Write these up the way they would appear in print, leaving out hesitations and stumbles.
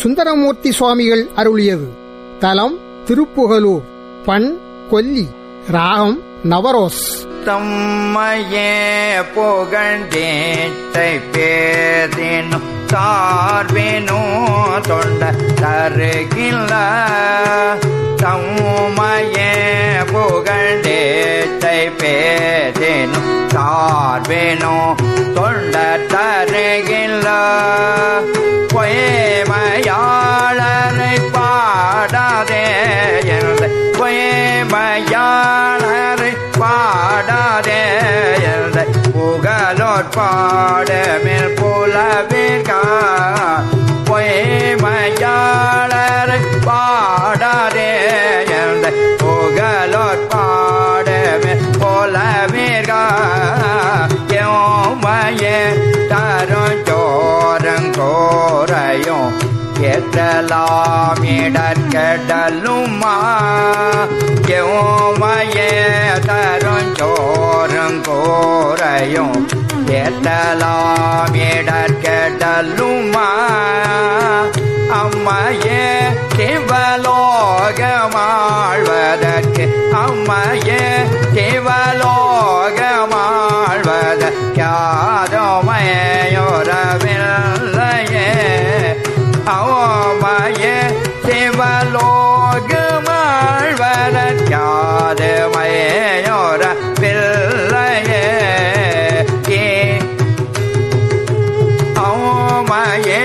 சுந்தரமூர்த்தி சுவாமிகள் அருளியது. தலம் திருப்புகலூர். பண் கொல்லி. ராகம் நவரோஸ். தம்மையே புகழ்ந்தேட்டை பேதினும் சார்பினோ தொண்ட தருகில்ல. தம்மையே புகழ்ந்தேட்டை பேதினும் சார்பினோ தொண்ட தருகில்ல. பொய்மையாளரை பாடாதே எழுத பொய்மையாளரை பாடாதே எழுத புகழோட்பாடமில் புலவிற்கார். பொய்மையாளரை பாடாதே எழுத புகழோட்பாடமில் புலவிற்கார். யோமையே தருஞ்சோரங்கோரையும் ஏற்றலாம் இடர்கடலுமா. யோமையே தருஞ்சோரங்கோரையும் ஏற்றலாம் இடர்கடலுமா. அம்மையே சிவலோகமாழ்வதற்கு அம்மையே சிவலோகமாழ்வதற்காதமையோரவில்லையே. அம்மையே சிவலோகமாழ்வதற்காதமையோரவில்லையே. அம்மையே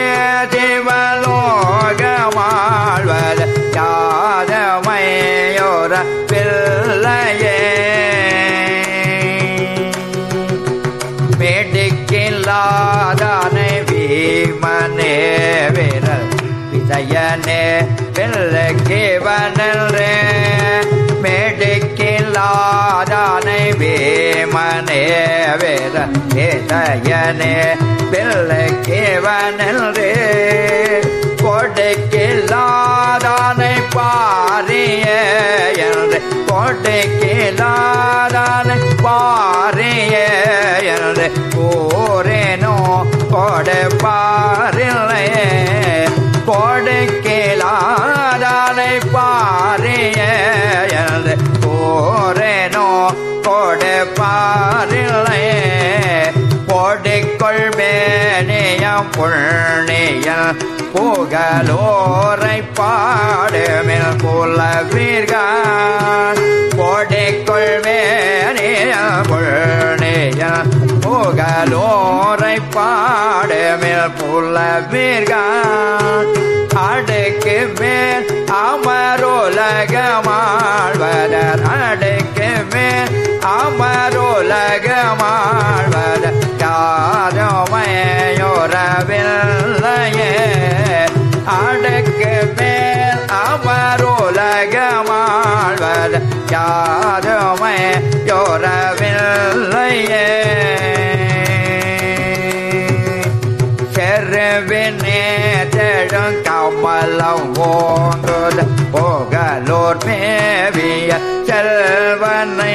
சிவலோகமாழ்வதற்காதமையோரவில்லையே. மேடிக்கில்லாதானை வீமனே விரல் விஜயனே வெள்ளக்கிவனல்ரே. மேடிக்கில்லாதானை வீமனே விரல் விஜயனே வெள்ளக்கிவனல்ரே. கொடைக்கில்லாதானை பாரிய என்று கொடைக்கில்லாதானை பாரிய என்று கூறேனோ கொடுப்பாரில்லையே. கொடைக்கில்லாதானை பாரிய என்று கூறேனோ கொடுப்பாரில்லையே. கொடைக்கொள்மேனியம் புண்ணியம் புகழோரை பாடுமில் புலவீர்கள். கொடைக்கொள்மேனியம் புண்ணியம் புகழோரை பாடுமில் புலவீர்கள். அடுக்கு மேல் அமருலகமாழ்வதர் அடுக்கு மேல் அமருலகமாழ்வதர் யாதமையோரவில்லையே. அடுக்கு மேல் அமருலகமாழ்வதர் யாதமையோரவில்லையே. செருவினே தேடும் கமலம் ஓங்குத புகழோர் மேவிய செல்வனை.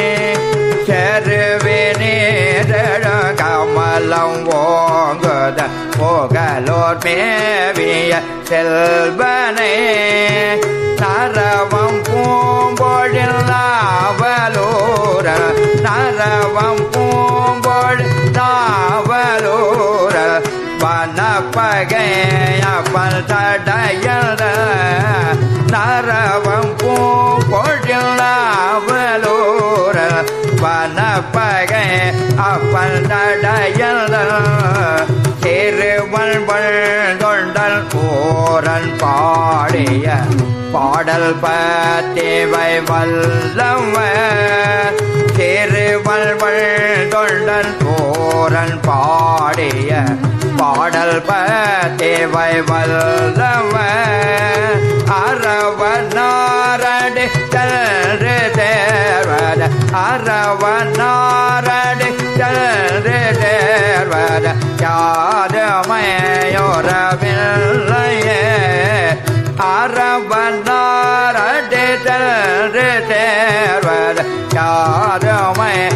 செருவினே தேடும் கமலம் ஓங்குத புகழோர் மேவிய செல்வனை. நரவம் பூம்பொழில் நாவலூர நரவம் பொழில் நாவலூர. வனப்பகையப்பல் தடையல் நரவம் பொழில் நாவலூர. வனப்பகை அப்பல் தடையல் திருவள்வள் தொண்டல் ஓரன் பாடிய பாடல் பத்திவை வல்லவர். திருவள்வள் தொண்டல் ஓரன் பாடிய பாடல் பத்திவை வல்லவர். அரவனாரடி தரு தேர்வத அரவனாரடி தரு தேர்வத யாதமையோரவில்லையே. அரவனாரடி தரு தேர்வத யாதமை